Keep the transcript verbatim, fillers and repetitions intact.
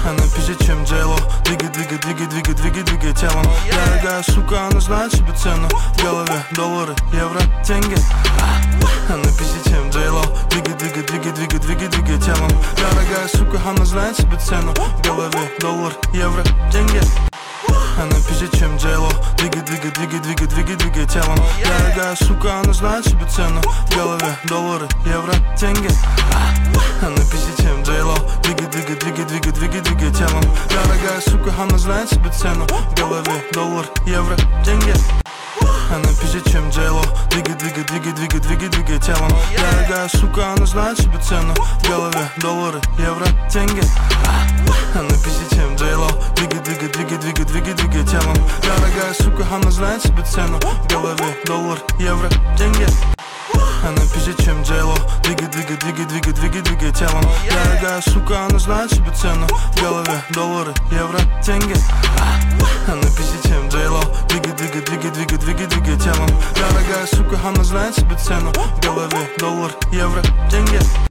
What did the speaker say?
Она пизже, чем Джейло. Двигай, двигай, двигай, двигай, двигай, двигай телом. Дорогая сука, она знает себе цену. В голове доллары, евро, деньги. Она пизже, чем Джейло. Двигай, двигай, двигай, двигай, двигай, двигай телом. Дорогая сука, она знает себе цену. В голове доллар, евро, деньги. Она пизже, чем Джейло. Двигай, двигай, двигай, двигай, двигай, двигай телом. Дорогая сука, она знает себе цену. В голове доллары, евро, деньги. Она пизже, чем Джейло. Двигай, двигай, двигай, двигай, двигай, двигай телом. Дорогая сука, она знает себе цену. В голове доллар, евро, деньги. Она пизже, чем Джейло. Двигай, двигай, двигай, двигай, двигай, двигай телом. Дорогая сука, она знает себе цену. В голове доллары, евро, деньги. Она пизже, чем Джейло. Двигай, двигай, двигай, двигай, двигай, двигай телом. Дорогая сука, она знает себе цену. В голове доллар, евро, деньги. Она пизже, чем Джейло. Двигай, двигай, двигай, двигай, двигай, двигай телом. Дорогая сука, она знает себе цену. В голове доллары, евро, деньги. Она пизже, чем Джейло. Двигай, двигай, двигай, двигай, двигай, двигай телом. Дорогая сука, она знает себе цену. В голове доллар, евро, деньги.